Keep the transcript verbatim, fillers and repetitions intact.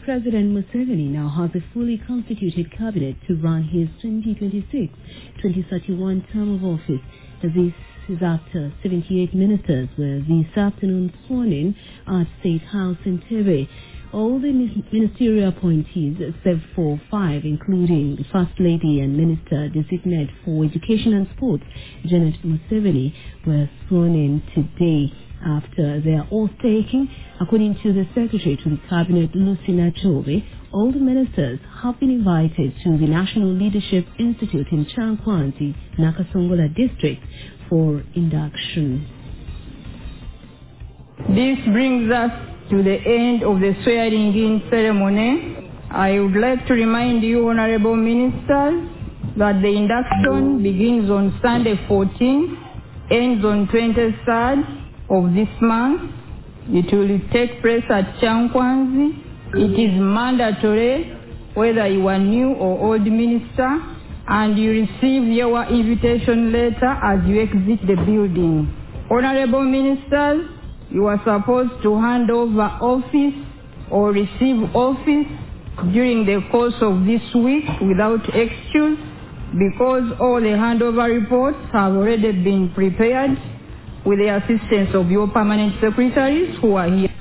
President Museveni now has a fully constituted cabinet to run his twenty twenty-six to twenty thirty-one term of office. This is after seventy-eight ministers were this afternoon sworn in at State House in Entebbe. All the ministerial appointees, except for five, including the First Lady and Minister Designate for Education and Sports, Janet Museveni, were sworn in today after their oath-taking. According to the Secretary to the Cabinet, Lucy Nachobe, all the ministers have been invited to the National Leadership Institute in Chankwanzi, Nakasongola District, for induction. This brings us to the end of the swearing-in ceremony. I would like to remind you, Honorable Ministers, that the induction begins on Sunday fourteenth, ends on twenty-third of this month. It will take place at Chankwanzi. It is mandatory whether you are new or old minister, and you receive your invitation letter as you exit the building. Honorable Ministers, you are supposed to hand over office or receive office during the course of this week without excuse, because all the handover reports have already been prepared with the assistance of your permanent secretaries who are here.